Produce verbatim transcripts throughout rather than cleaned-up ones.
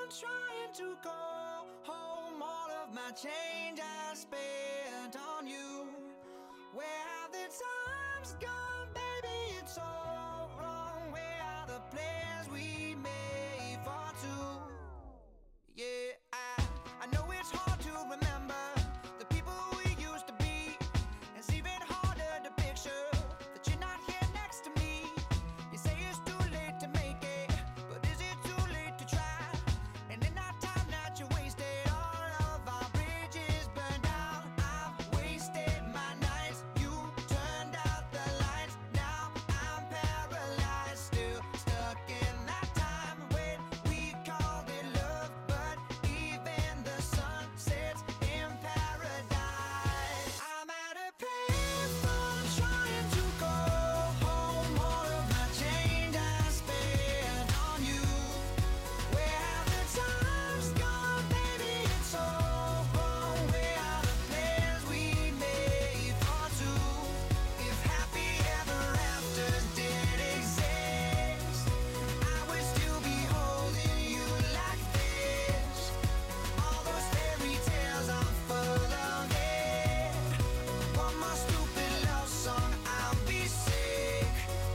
on trying to call home all of my change I spent on you. Where have the times gone, baby? It's all wrong. Where are the plans we made for two? Yeah, I, I know it's hard to remember the people we used to be. It's even harder to picture that you're not here next to me. You say it's too late to make it, but is it too late to try? And in that time that you wasted, all of our bridges burned out. I've wasted my nights, you turned out the lights. Now I'm paralyzed, still stuck in that time when we called it love. But even the sun sets in paradise. I'm at a payphone trying to call home all of my change I spent on you. Where have the times gone, baby? It's all wrong. Where are the plans we made for two? If happy ever afters did exist, I would still be holding you like this. All those fairy tales are full of it. One more stupid love song, I'll be sick.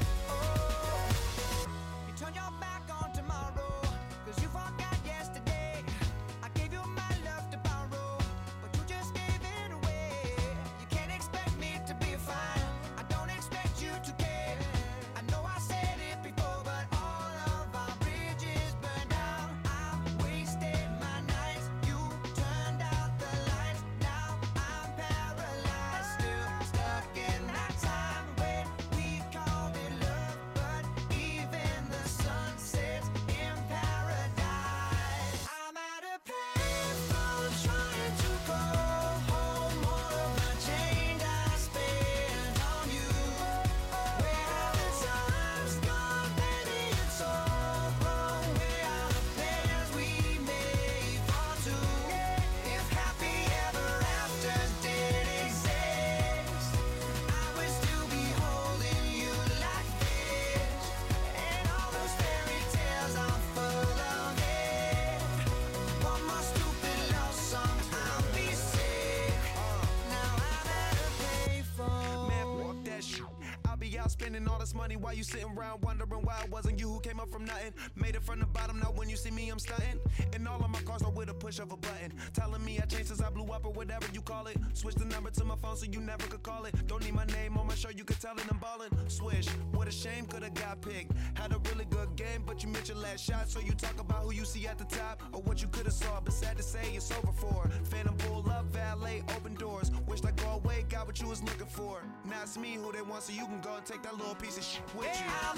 Oh, you turn your back on tomorrow, cause you forgot yesterday. I gave you my love to borrow, but you just gave it away. You can't expect me to be fine, I don't expect you to care. I know I said it before, but all of our bridges burned out. I've wasted my nights, you turned out the lights. Now I'm paralyzed, still stuck in that time when we called it love. But even the sun sets in paradise. I'm at a payphone trying to call home all of my change I spent on you. Where have the times gone, baby? It's all wrong. Where are the plans we made for two? If happy ever afters did exist, I would still be holding you like this. And all those fairy tales are full of it. One more stupid love song, I'll be sick. Now I'm at a payphone. Man, fuck that shit. I'll be out spending all this money while you sitting around wondering why it wasn't you who came up from nothing. Made it from the bottom, now when you see me, I'm stunting. And all of my cars are with a push of a button. Telling me I changed since I blew up or whatever you call it. Switch the number to my phone so you never could call it. Don't need my name on my shirt, you could tell it I'm ballin'. Swish, what a shame, could've got picked. Had a really good game, but you missed your last shot. So you talk about who you see at the top or what you could've saw. But sad to say, it's over for. Phantom pull up, valet, open doors. Wished I go away, got what you was looking for. Now it's me who they want, so you can go and take that little piece of shit with you. I'm